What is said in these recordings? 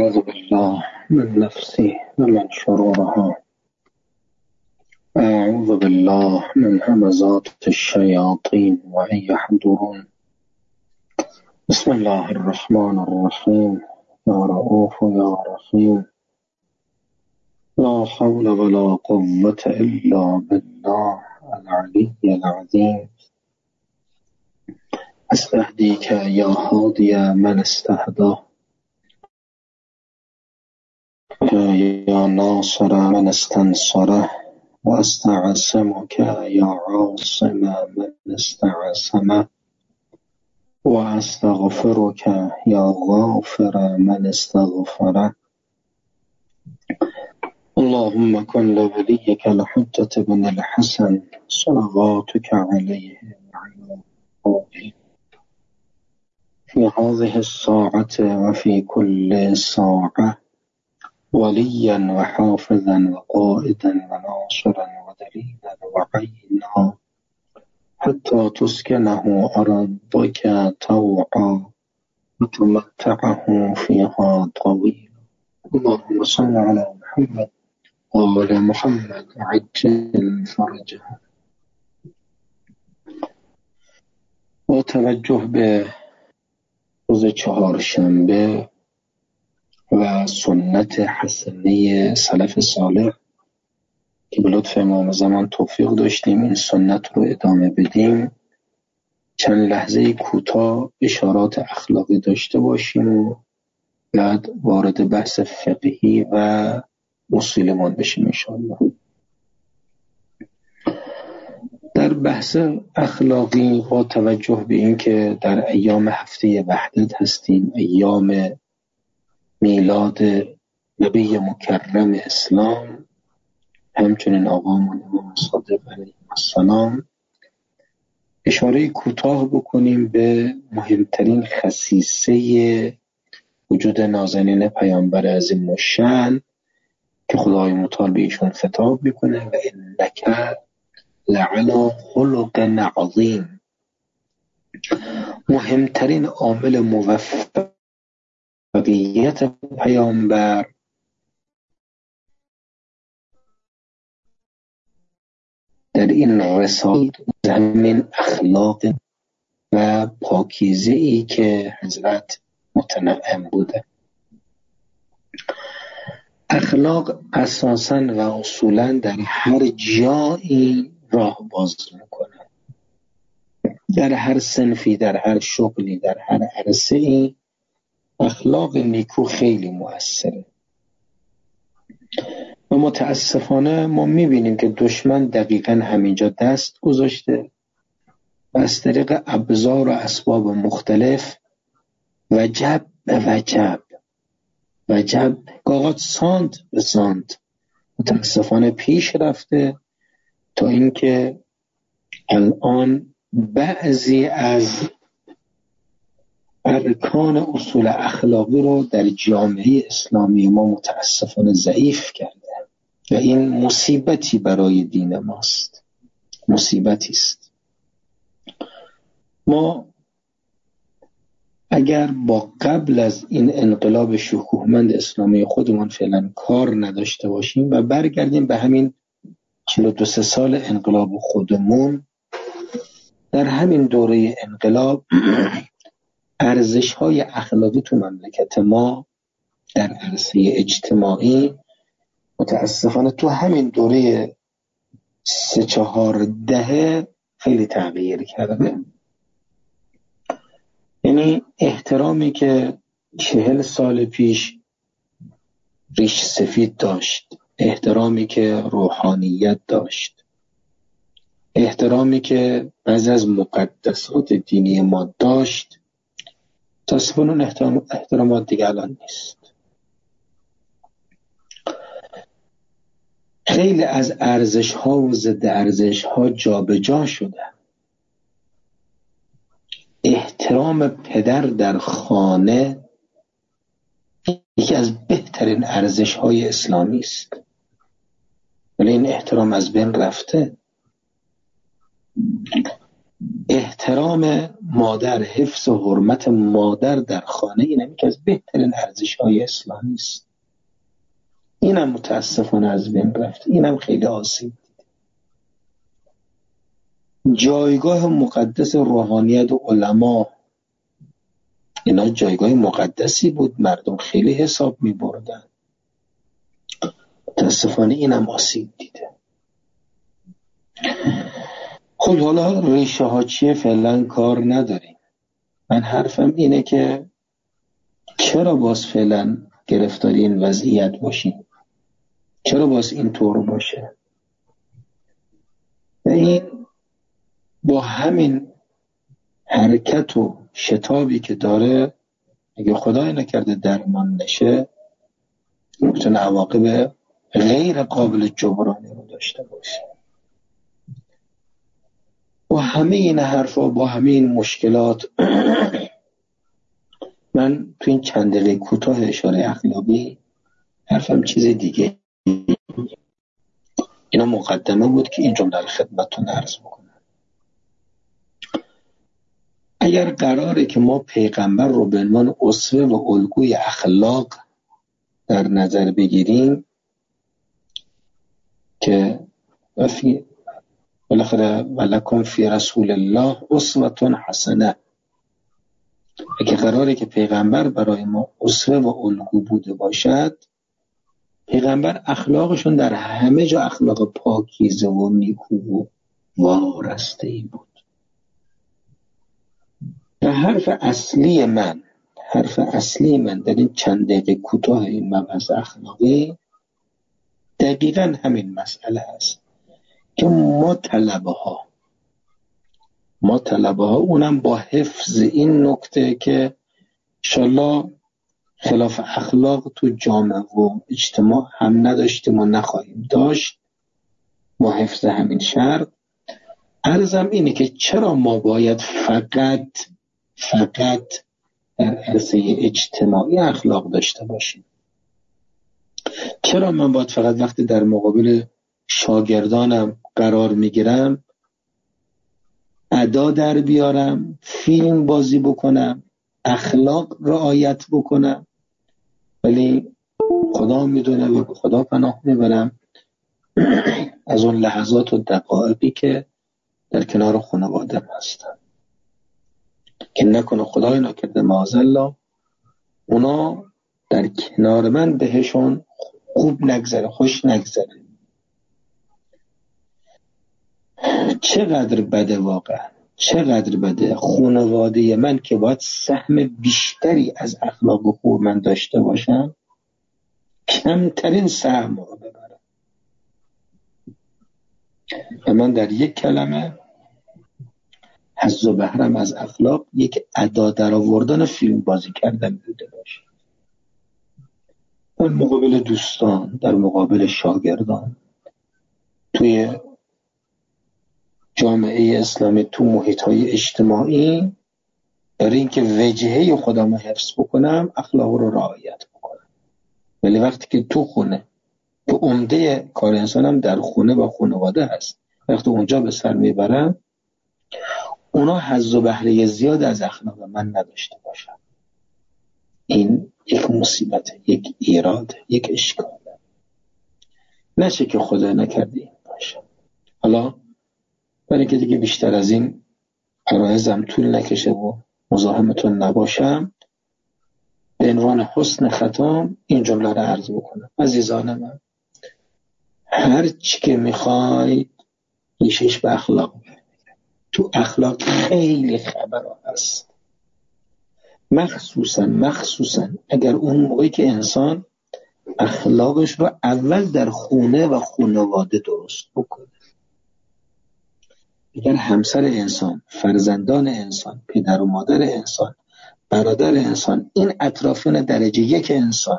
أعوذ بالله من نفسي ومن شرورها. أعوذ بالله من همزات الشياطين وأن يحضرون. بسم الله الرحمن الرحيم. يا رؤوف يا رحيم. لا حول ولا قوة إلا بالله العلي العظيم. أستهديك يا هادي من استهداه، يا ناصر من استنصره، وأستعصمك يا عاصم من استعصمه، وأستغفرك يا غافر من استغفره. اللهم كن لوليك الحجة بن الحسن صلواتك عليه وعلى آله في هذه الساعة وفي كل ساعة وليا وحافظا وقائدا وناصرا ودليلا وعينا حتى تسكنه أرضك طوعا وتمتعه فيها طويلا. اللهم صل على محمد وعلى محمد عجل فرجه. با توجه به روز چهارشنبه و سنت حسنه سلف صالح که به لطف امام زمان توفیق داشتیم این سنت رو ادامه بدیم، چند لحظه کوتاه اشارات اخلاقی داشته باشیم و بعد وارد بحث فقهی و اصولمان بشیم انشاءالله. در بحث اخلاقی با توجه به این که در ایام هفته وحدت هستیم، ایام میلاد نبی مکرم اسلام، همچنین آقامون امام صادق علیه السلام، اشاره کوتاه بکنیم به مهمترین خصیصه وجود نازنین پیامبر عظیم الشأن که خدای متعال به ایشون خطاب میکنه و انک لعلی خلق عظیم. مهمترین عامل موفقیت پیامبر در این رسالت زمین اخلاق و پاکیزه‌ای که حضرت متنعم بوده. اخلاق اساساً و اصولاً در هر جایی راه باز میکنه، در هر صنفی، در هر شغلی، در هر عرصه‌ای اخلاق نیکو خیلی مؤثره. و متاسفانه ما میبینیم که دشمن دقیقاً همینجا دست گذاشته و از طریق ابزار و اسباب مختلف وجب به وجب گاهات سانت به سانت متاسفانه پیش رفته تا اینکه الان بعضی از ارکان اصول اخلاقی رو در جامعه اسلامی ما متاسفانه ضعیف کرده و این مصیبتی برای دین ماست، مصیبتی است. ما اگر با قبل از این انقلاب شکوهمند اسلامی خودمون فعلا کار نداشته باشیم و برگردیم به همین 42 سال انقلاب خودمون، در همین دوره انقلاب ارزش‌های اخلاقی تو مملکت ما در عرصه اجتماعی متاسفانه تو همین دوره 3-4 دهه خیلی تغییر کرده. یعنی احترامی که 40 سال پیش ریش سفید داشت، احترامی که روحانیت داشت، احترامی که بعضی از مقدسات دینی ما داشت، متاسفانه اون احترامات دیگه الان نیست. خیلی از ارزش‌ها و ضد ارزش‌ها جابجا شده. احترام پدر در خانه یکی از بهترین ارزش‌های اسلامی است، ولی این احترام از بین رفته. احترام مادر، حفظ و حرمت مادر در خانه، اینم یکی از بهترین ارزش‌های اسلامی است. اینم متاسفانه از بین رفت، اینم خیلی آسیب دید. جایگاه مقدس روحانیت و علما، اینا جایگاه مقدسی بود، مردم خیلی حساب می بردن. متاسفانه اینم آسیب دیده. خب حالا ریشه ها چیه فعلا کار نداریم. من حرفم اینه که چرا باز فعلا گرفتاری این وضعیت باشیم؟ چرا باز این طور باشه؟ و این با همین حرکت و شتابی که داره، اگه خدای نکرده درمان نشه، میتونه عواقب غیر قابل جبرانی رو داشته باشه. با همه این حرفا، با همه این مشکلات، من تو این چند دقیقه کوتاه اشاره اخلاقی حرفم چیز دیگه. اینا مقدمه بود که این جمله خدمتتون عرض بکنم. اگر قراره که ما پیغمبر رو به عنوان اسوه و الگوی اخلاق در نظر بگیریم که بالاخره ولکم فی رسول الله اسوه حسنه، اگه قراره که پیغمبر برای ما اسوه و الگو بوده باشد، پیغمبر اخلاقشون در همه جا اخلاق پاکیزه و نیکو و وارسته‌ای بود. و حرف اصلی من در این چند دقیقه کوتاه این مبحث اخلاقی دقیقاً همین مسئله است که ما طلبه ها اونم با حفظ این نکته که انشالله خلاف اخلاق تو جامعه و اجتماع هم نداشتیم و نخواهیم داشت، با حفظ همین شرط. عرضم اینه که چرا ما باید فقط در عرصه اجتماعی اخلاق داشته باشیم؟ چرا من باید فقط وقتی در مقابل شاگردانم قرار میگیرم ادا در بیارم، فیلم بازی بکنم، اخلاق رعایت بکنم، ولی خدا میدونه و به خدا پناه میبرم از اون لحظات و دقایقی که در کنار خانوادم هستم که نکنه خدای نکرده معاذالله اونا در کنار من بهشون خوب نگذره، خوش نگذره. چقدر بده، واقعا چقدر بده خانواده من که باید سهم بیشتری از اخلاق خوب من داشته باشم، کمترین سهم رو ببرم. و من در یک کلمه حظ و بهرم از اخلاق یک ادا در آوردن فیلم بازی کردن بوده باشه. در مقابل دوستان، در مقابل شاگردان، توی جامعه اسلامی، تو محیط‌های اجتماعی، برای اینکه وجهه خودم رو حفظ بکنم اخلاق رو رعایت بکنم. ولی وقتی که تو خونه، تو عمده کار انسانم در خونه و خانواده هست، وقتی اونجا به سر میبرم اونا حظ و بهره زیاد از اخلاق من نداشته باشن، این یک مصیبته، یک ایراده، یک اشکاله. نشه که خدا نکرده این باشه. حالا برای که دیگه بیشتر از این عرایزم طول نکشه و مزاحمتون نباشم، به عنوان حسن ختام این جمله رو عرض بکنم. عزیزان من، هر چی که میخواید ریشش به اخلاق برمیگرده. تو اخلاق خیلی خبرها هست، مخصوصا اگر اون موقعی که انسان اخلاقش رو اول در خونه و خانواده درست بکنه. اگر همسر انسان، فرزندان انسان، پدر و مادر انسان، برادر انسان، این اطرافیان درجه یک انسان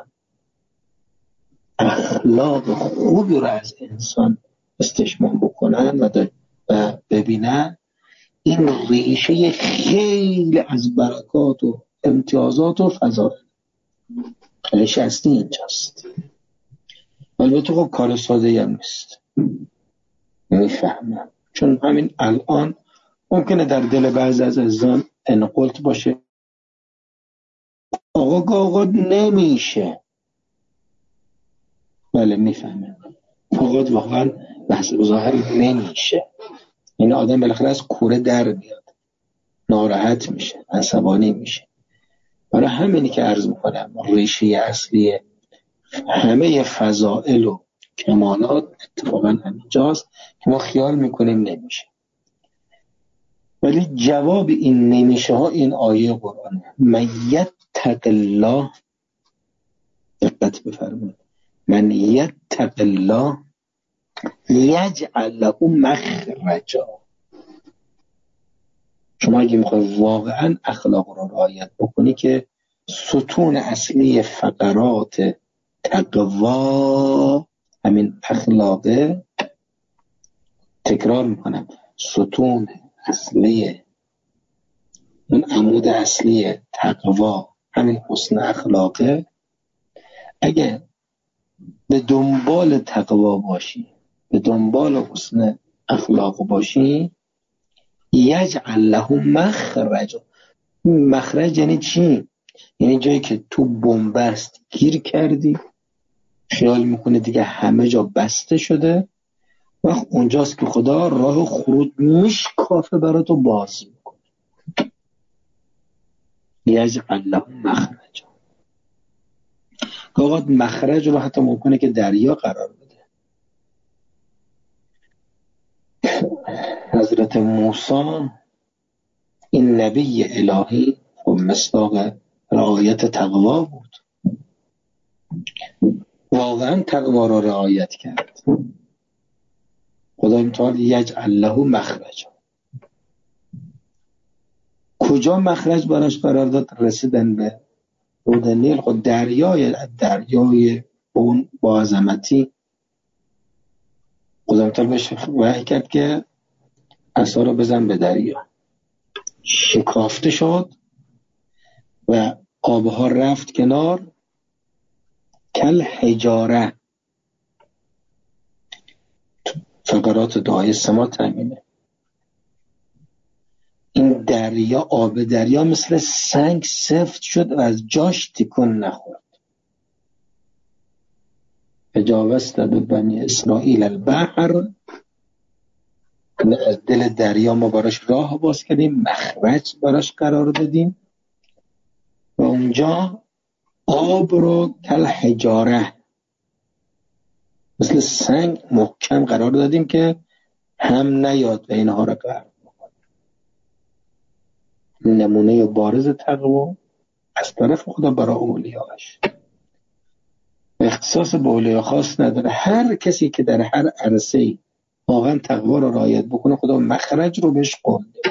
اخلاق خوبی رو از انسان استشمام بکنن و ببینن، این ریشه خیلی از برکات و امتیازات و فضایل ریشه اصلی اینجاست. البته خب کار ساده هم نیست، میفهمم، چون همین الان ممکنه در دل بعضی از عزیزان انقلت باشه، آقا نمیشه. بله میفهمه، آقا واقعا بحث ظاهر نمیشه. این آدم بالاخره از کوره در میاد، ناراحت میشه، عصبانی میشه. برای همینی که عرض میکنم ریشه اصلی همه فضائل و کمالات اتفاقا همینجاست که ما خیال میکنیم نمیشه. ولی جواب این نمیشه ها این آیه قرآن من یتق الله، دقت بفرمایید، من یتق الله یجعل له مخرجا. شما اگه میخوای واقعا اخلاق رو رعایت بکنی که ستون اصلی فقرات تقوا همین اخلاقه، تکرار میکنم، ستون اصلی، اون عمود اصلی تقوا همین حسن اخلاقه. اگه به دنبال تقوا باشی، به دنبال حسن اخلاق باشی، یجعل له مخرج. مخرج یعنی چی؟ یعنی جایی که تو بنبست گیر کردی، خیال میکنه دیگه همه جا بسته شده، وقت اونجاست که خدا راه خروج میشکافه براتو باز میکنه. یجعل له مخرج. آقا مخرج رو حتی ممکنه که دریا قرار بده. حضرت موسی این نبی الهی و مصداق رعایت تقوا بود، واقعا تقوا را رعایت کرد. خدا متعال یجعل له مخرج. کجا مخرج براش قرار داد؟ رسیدن به رود نیل. خود دریای اون با عظمتی خدا متعال بهش وحی کرد که عصا رو بزن به دریا. شکافته شد و آبها رفت کنار، کل حجاره. فقرات دعای سما تامینه. این دریا، آب دریا مثل سنگ سفت شد و از جاش تکون نخورد. فجاوزت ببنی اسرائیل البحر، از دل دریا ما براش راه باز کردیم، مخرج براش قرار دادیم و اونجا آب رو کل حجاره مثل سنگ محکم قرار دادیم که هم نیاد و اینها رو غرق بکنه. نمونه بارز تقوا از طرف خدا برای اولیاش. اختصاص به اولیا خاص نداره. هر کسی که در هر عرصه‌ای واقعا تقوا رو رعایت بکنه خدا مخرج رو بهش قول میده.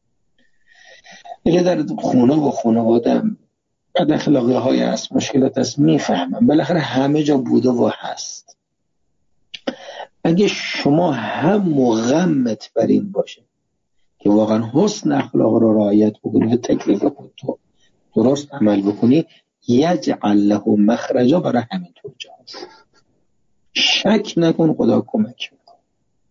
اگه در خونه و خانواده بد اخلاقی های هست، مشکلات هست، میفهمم، بالاخره همه جا بوده و هست. اگه شما هم و غمت بر این باشه که واقعا حسن اخلاق رو رعایت بکنی و تکلیف خود تو درست عمل بکنی، یجعل له مخرجا، برای همین طور جاست. شک نکن خدا کمک میکنه.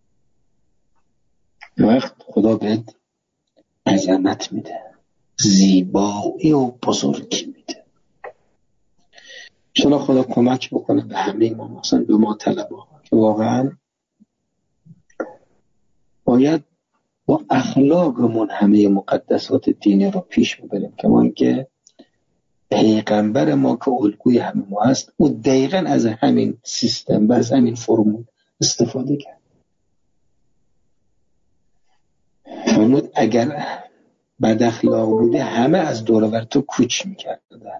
وقت خدا بهت عظمت میده، زیبایی و بزرگی میده. انشاءالله خدا کمک بکنه به همه ما، مثلا به ما طلبه ها، که واقعا باید با اخلاقمون همه مقدسات دینی رو پیش ببریم. کما که پیغمبر ما که الگوی همه ما هست، او دقیقا از همین سیستم و از همین فرمول استفاده کرد. فرمود اگر بد اخلاق بوده همه از دور و بر تو کوچ میکردن.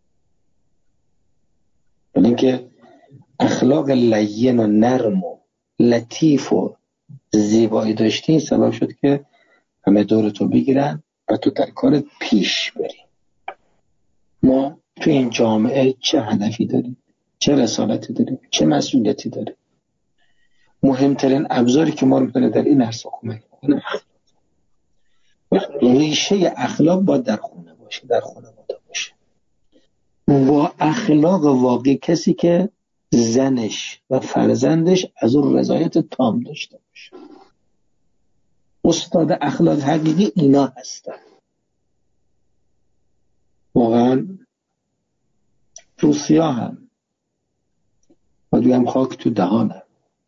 ولی اینکه اخلاق لین و نرم و لطیف و زیبایی داشتی، سبب شد که همه دور تو بگیرن و تو در کارت پیش بری. ما تو این جامعه چه هدفی داریم؟ چه رسالتی داریم؟ چه مسئولیتی داریم؟ مهمترین ابزاری که ما رو میتونه در این عرصه کمک کنه ریشه اخلاق باید در خونه باشه، در خانواده باشه. با اخلاق واقعی کسی که زنش و فرزندش از اون رضایت تام داشته باشه. استاد اخلاق حقیقی اینا هستن. واقعا روسیا هم باید هم خاک تو دهانم.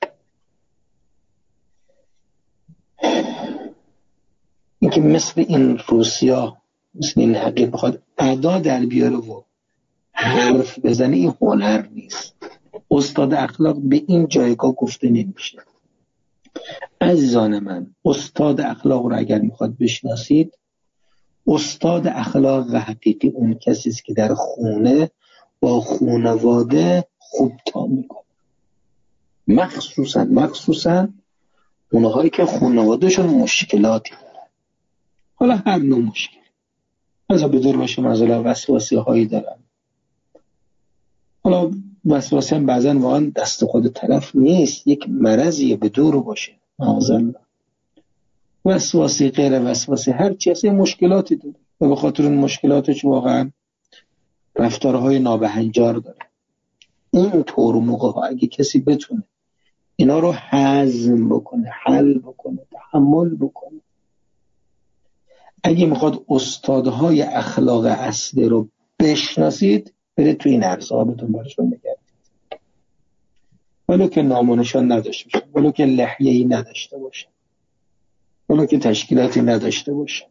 اینکه مثل این روسیا، مثل این حقیق بخواد ادا در بیاره و حرف بزنه، این هنر نیست. استاد اخلاق به این جایگاه گفته نمیشه. عزیزان من، استاد اخلاق رو اگر میخواد بشناسید، استاد اخلاق حقیقی اون کسی است که در خونه با خانواده خوب تا میکنه. مخصوصا اونهایی که خانوادهشون مشکلاتی دارن، حالا هر نوع مشکل، مثلا به دور باشه، مثلا وسواسی هایی دارن. حالا وسواسی هم بعضن واقعا دست خود طرف نیست، یک مرضیه، به دور باشه معاذالله. وسواسی، غیر وسواسی، هر چیزی مشکلاتی داره و به خاطر اون مشکلاتش واقعا رفتارهای نابهنجار داره. این طور موقع ها اگه کسی بتونه اینا رو هضم بکنه، حل بکنه، تحمل بکنه، اگه میخواد استادهای اخلاق اصلی رو بشناسید، برید تو این عرصه‌ها به دنبالشون بگردید. ولو که نام و نشان نداشته باشه، ولو که لحیه‌ای نداشته باشه، ولو که تشکیلاتی نداشته باشه،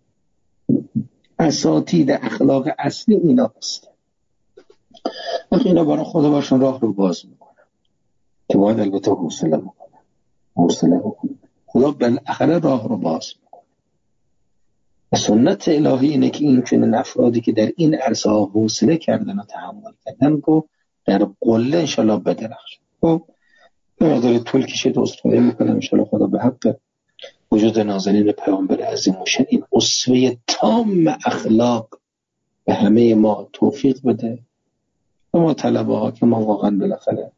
اساتید اخلاق اصلی اینا هست. وقتی اینا برای خدا باشون راه رو باز میکنن، که باید البته حوصله بکنن. خدا بالاخره راه رو باز میکنه. سنت الهی اینه که این چنین افرادی که در این عرصه ها حوصله کردن و تحمل کردن رو در قله انشالله بدرخشن. خب نمیداره طول کشید، استفاده میکنم انشالله خدا به حق وجود نازنین پیامبر عظیم موشن این اسوه تام اخلاق به همه ما توفیق بده و ما طلبه ها که ما واقعا بالاخره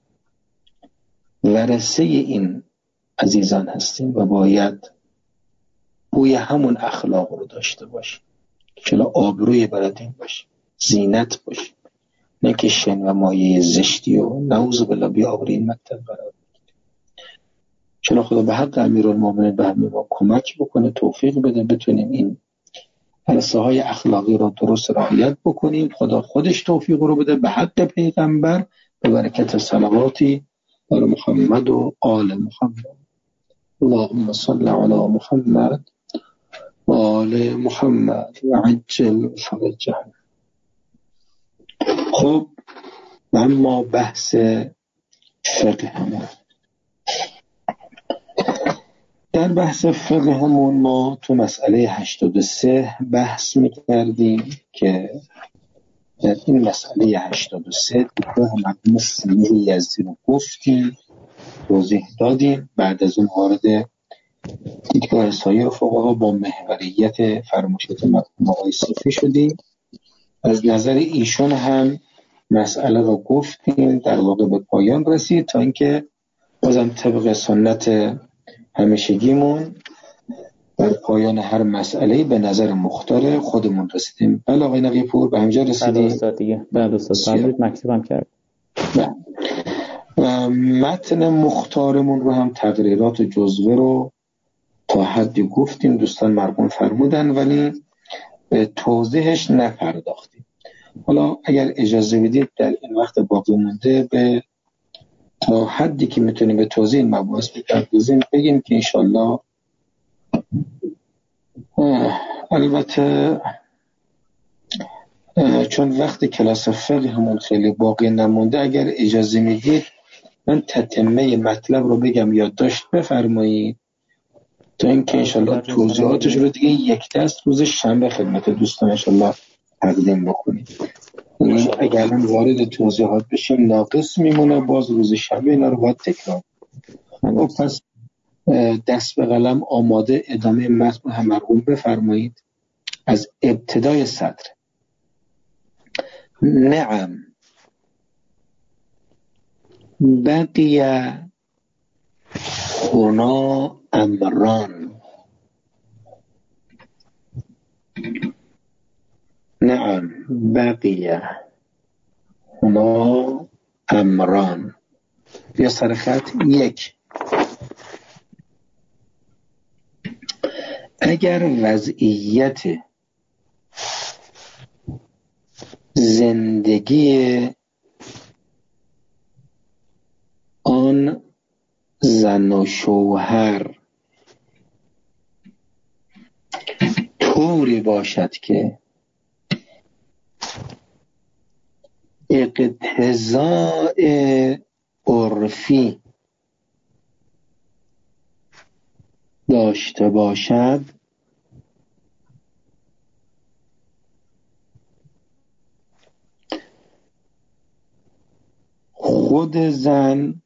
ورثه این عزیزان هستیم و باید بوی همون اخلاق رو داشته باشیم، چلا آبروی بلدیم باشیم، زینت باشیم، نه که شن و مایه زشتی و نعوذ بالله بی آبروی این مکتب قرار بگیریم. چلا خدا به حق امیرالمومنین به همه ما کمک بکنه، توفیق بده بتونیم این عرصه های اخلاقی رو درست رعایت بکنیم. خدا خودش توفیق رو بده به حق پیغمبر، به برکت صلواتی بر محمد و آل محمد. اللهم صل علی محمد و آل محمد و عجل فرجهم. خب اما بحث فقهمون، در بحث فقهمون ما تو مسئله 83 بحث میکردیم که در این مسئله 83 دیگه مقام سیره یزدی رو گفتیم، توضیح دادیم. بعد از اون وارد دیدگاه سایر فقها با محوریت فرمایشات مرحوم آقای صوفی شدیم. از نظر ایشون هم مسئله رو گفتیم، در واقع به پایان رسید، تا اینکه بازم طبق سنت همیشگیمون در پایان هر مسئله به نظر مختار خودمون رسیدیم. بله آقای نقی پور، به همجا رسیدیم. استاد دیگه بعد استاد فرمودید مکتوبم کرد. متن مختارمون رو هم تقریرات جزوه رو تا حدی گفتیم، دوستان مرحوم فرمودن، ولی به توضیحش نپرداختیم. حالا اگر اجازه بدید در این وقت باقی مونده به تا حدی که میتونیم به توضیح این مباحث بپردازیم بگیم که انشالله البته چون وقت کلاس فقه همون خیلی باقی نمونده، اگر اجازه میدید من تتمه مطلب رو بگم، یادداشت بفرمایید تا اینکه انشالله توضیحاتش رو دیگه یک دست روز شنبه خدمت دوستان انشالله تقدیم بکنید. اگر من وارد توضیحات بشیم ناقص میمونه، باز روز شنبه اینا رو باید تکرار. پس دست به قلم آماده، ادامه متن هم مرحوم بفرمایید از ابتدای سطر. نعم بقی هنا امران. نعم بقی هنا امران. یا سر خط یک. اگر وضعیت زندگی آن زن و شوهر طوری باشد که اقتضاء عرفی داشته باشد، خود زن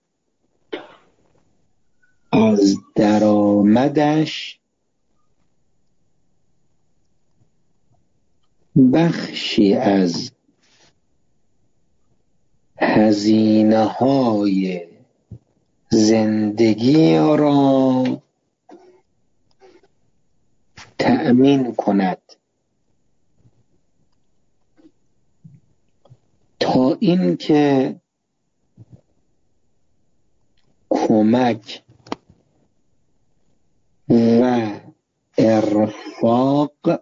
از درآمدش بخشی از هزینه‌های زندگی را تأمین کند تا اینکه کمک و ارفاق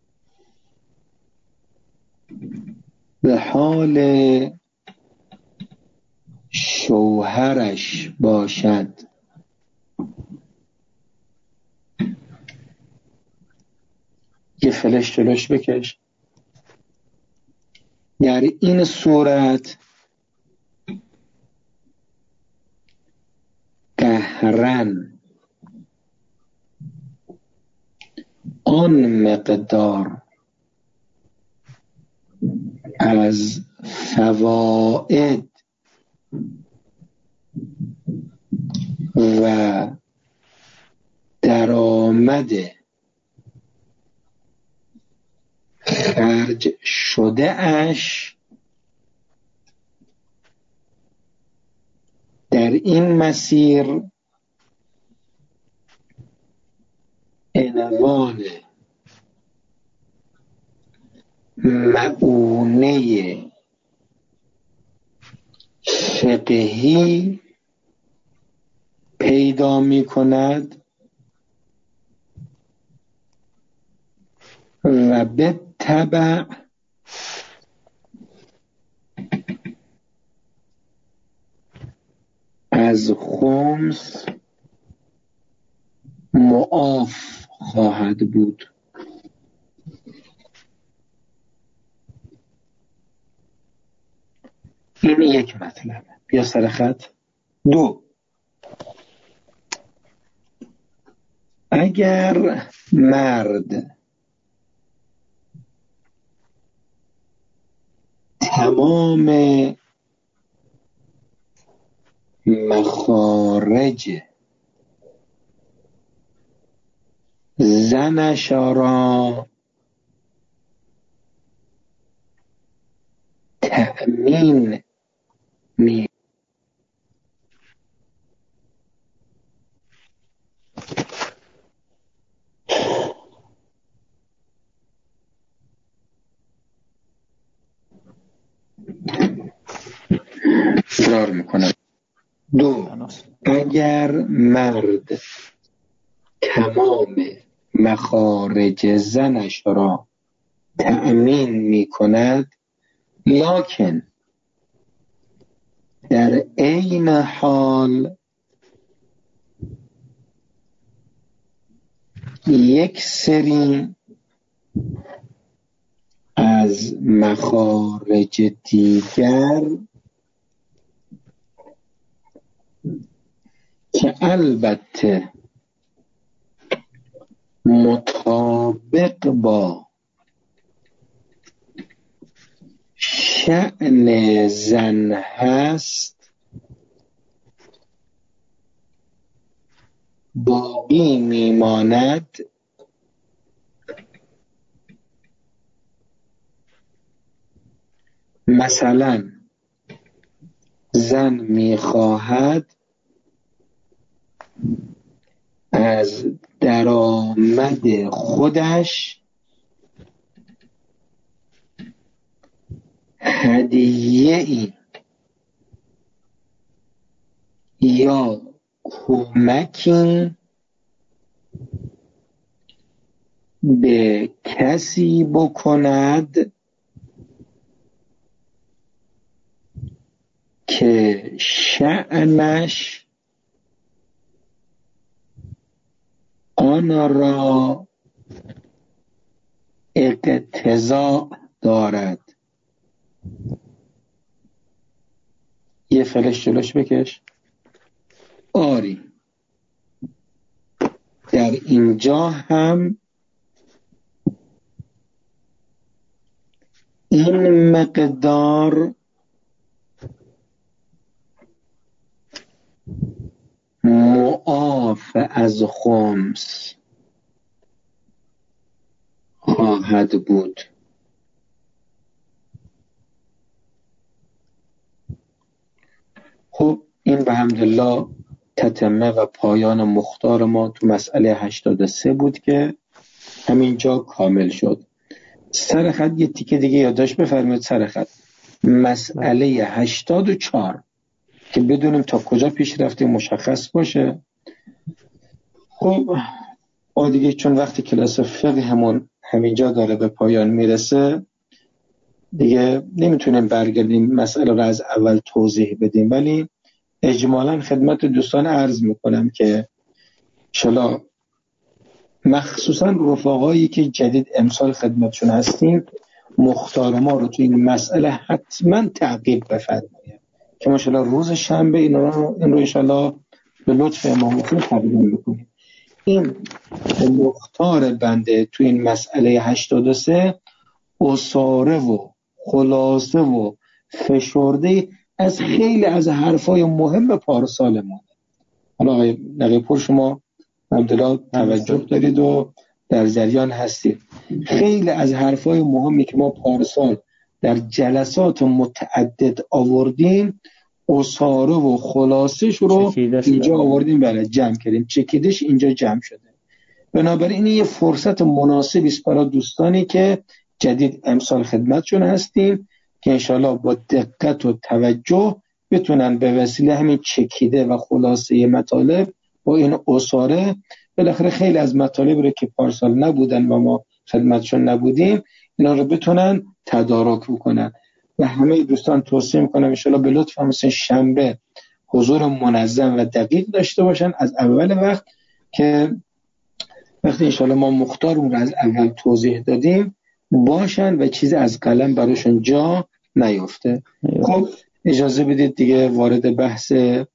به حال شوهرش باشد. یه فلش جلوش بکش. در این صورت قهرن آن مقدار از فواید و درآمد خرج شده اش در این مسیر عنوان مؤونه فقهی پیدا می کند و به تبع از خمس معاف خواهد بود. این یک مطلب. بیا سر خط. 2. اگر مرد تمام مخارج زنش را تأمین می اصرار میکنم. 2. اگر مرد تمام مخارج زنش را تأمین می کند، لکن در عین حال یک سری از مخارج دیگر که البته مطابق با شأن زن هست باقی میماند، مثلا زن میخواهد از درآمد خودش هدیه‌ای یا کمکی به کسی بکند که شأنش آن را اقتضاء دارد. یه فلش جلوش بکش. آری، در اینجا هم این مقدار معاف از خمس خواهد بود. خب این به حمدالله تتمه و پایان مختار ما تو مسئله 83 بود که همینجا کامل شد. سر خط یه تیکه دیگه یادداشت بفرمایید. سر خط مسئله 84 که بدونیم تا کجا پیش رفتیم مشخص باشه. خب دیگه چون وقتی کلاس فقهمون همینجا داره به پایان میرسه دیگه نمیتونیم برگردیم مسئله رو از اول توضیح بدیم، ولی اجمالا خدمت دوستان عرض میکنم که انشالله مخصوصا رفقایی که جدید امسال خدمتشون هستیم مختار ما رو تو این مسئله حتما تعقیب بفرمایید که ماشاءالله روز شنبه این رو انشالله به لطف امام حسین تقدیم بکنیم. این مختار بنده تو این مسئله 83 اصاره و خلاصه و فشرده از خیلی از حرفای مهم پارسال ما. حالا آقای نقیب‌پور شما الحمدلله توجه دارید و در جریان هستید. خیلی از حرفای مهمی که ما پارسال در جلسات متعدد آوردیم اصاره و خلاصش رو اینجا آوردیم، بله جمع کردیم، چکیدش اینجا جمع شده. بنابراین یه فرصت مناسبی است برای دوستانی که جدید امسال خدمتشون هستیم که انشالله با دقت و توجه بتونن به وسیله همین چکیده و خلاصه مطالب با این اصاره بالاخره خیلی از مطالب رو که پارسال نبودن و ما خدمتشون نبودیم اینا رو بتونن تدارک بکنن. و همه دوستان توصیه میکنم انشالله به لطف مثل شنبه حضور منظم و دقیق داشته باشن از اول وقت که وقتی انشالله ما مختارمون رو از اول توضیح دادیم باشن و چیزی از قلم براشون جا نیفته. خب اجازه بدید دیگه وارد بحث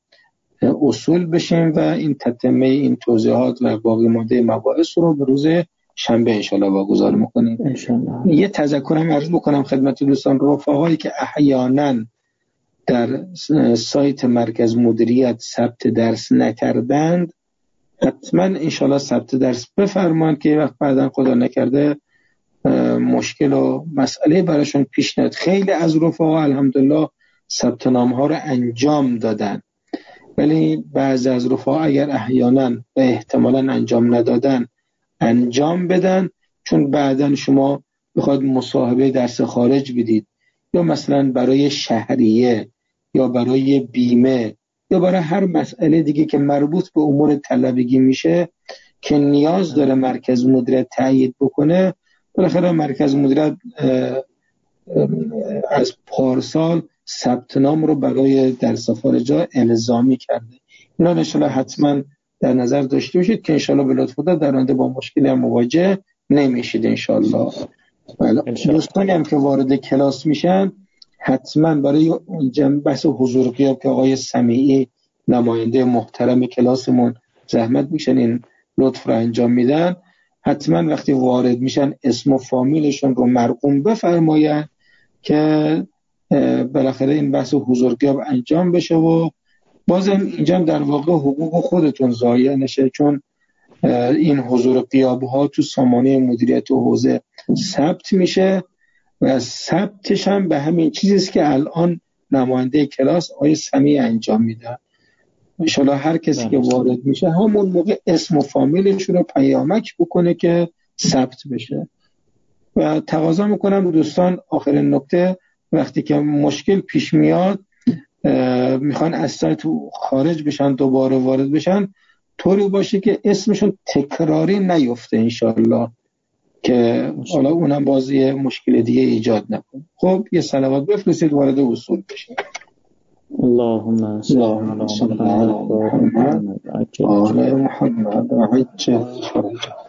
اصول بشیم و این تتمه این توضیحات و باقی مانده مباحث رو به روز شنبه انشالله واگذار میکنیم. یه تذکرم عرض بکنم خدمت دوستان رفقایی که احیانا در سایت مرکز مدیریت ثبت درس نکردند حتما انشالله ثبت درس بفرمایید که وقت بعداً خدا نکرده مشکل و مسئله براشون پیش نیاد. خیلی از رفقا الحمدلله ثبت نام ها رو انجام دادن، ولی بعضی از رفقا اگر احیانا و احتمالاً انجام ندادن انجام بدن، چون بعداً شما بخواد مصاحبه درس خارج بدید یا مثلا برای شهریه یا برای بیمه یا برای هر مسئله دیگه که مربوط به امور طلبگی میشه که نیاز داره مرکز مدیریت تأیید بکنه، بالاخره مرکز مدیریت از پارسال ثبت نام رو برای درس خارجا الزامی کرده. اینا انشالله حتما در نظر داشته باشید که انشالله به لطف خدا در آینده با مشکلی هم مواجه نمیشید انشالله. دوستانی هم که وارد کلاس میشن حتما برای بحث حضور غیاب که آقای سمیعی نماینده محترم کلاسمون زحمت میشن این لطف رو انجام میدن، حتما وقتی وارد میشن اسم و فامیلشون رو مرقوم بفرماین که بالاخره این بحث حضور غیاب انجام بشه و بازم اینجا در واقع حقوق خودتون ضایع نشه، چون این حضور غیاب ها تو سامانه مدیریت و حوزه ثبت میشه و ثبتش هم به همین چیزیست که الان نماینده کلاس آقای سمیع انجام میده. انشالله هر کسی که وارد میشه همون موقع اسم و فامیلش رو پیامک بکنه که ثبت بشه. و تقاضا میکنم دوستان آخرین نکته وقتی که مشکل پیش میاد میخوان از سایت خارج بشن دوباره وارد بشن طوری باشه که اسمشون تکراری نیفته انشالله. که حالا اونم بازی مشکل دیگه ایجاد نکنه. خب یه صلوات بفرستید وارد اصول بشید. اللهم صل علی محمد و آل محمد. آل محمد و عجل فرجه.